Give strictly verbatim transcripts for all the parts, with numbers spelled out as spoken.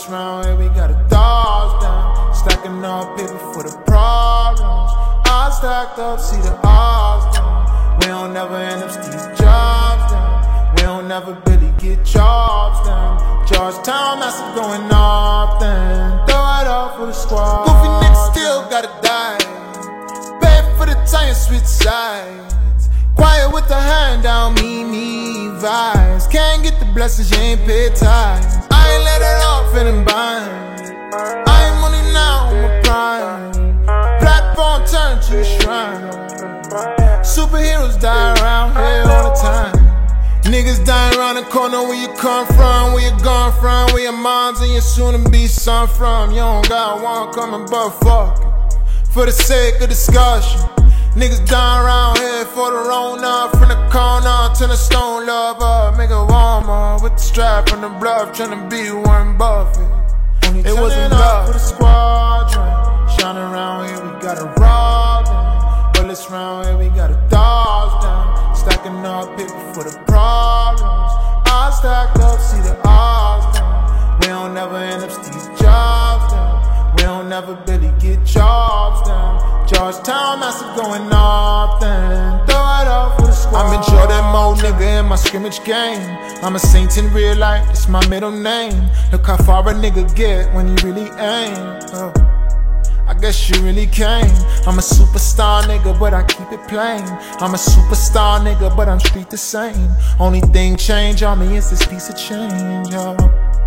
Bullets round here, we got a dodge down. Stacking up paper for the problems. I stacked up, see the odds down. We don't never end up Steve Jobs down. We don't never really get jobs down. Georgetown massive going off then. Throw it off for the squad. Goofy niggas still gotta die. Pay for the time, switch sides. Quiet with the hand down, me, me vibes. Can't get the blessings, you ain't paid tithes. I ain't let it off in them binds. I ain't money now, I'm a prime. Platform turn to a shrine. Superheroes die around here all the time. Niggas dying around the corner. Where you come from, where you gone from, where your moms and your soon to be son from. You don't got one coming but fuck it. For the sake of discussion, niggas dying around here for the Rona. From the corner to the stone lover. Make it warmer with the strap from the bluff. Tryna be Warren Buffett. It wasn't love for the squadron. Shining around here, we got a rob down. Bullets round here, we got a dodge down. Stacking up paper for the problems. I stacked up, see the odds down. We don't never end up Steve Jobs down. We don't never really get jobs down. Georgetown massive going off then. Throw it off for the squad. I'm a Jordan mode nigga in my scrimmage game. I'm a saint in real life, it's my middle name. Look how far a nigga get when you really aim. Oh, I guess you really came. I'm a superstar nigga, but I keep it plain. I'm a superstar nigga, but I'm street the same. Only thing change on me is this piece of change, yo.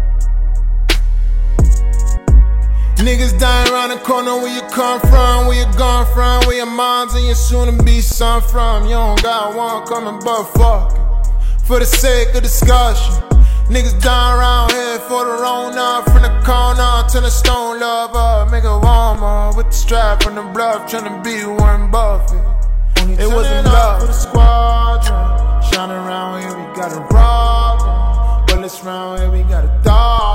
Niggas dying around the corner. Where you come from, where you gone from, where your moms and your soon to be son from. You don't got one coming but fuck it. For the sake of discussion, niggas dying around here for the Rona. From the corner to the stone lover. Make it warmer with the strap from the bluff. Tryna be Warren Buffett. It wasn't love for the squadron. Shining around here, we got a rob. Bullets round here, we got a dog.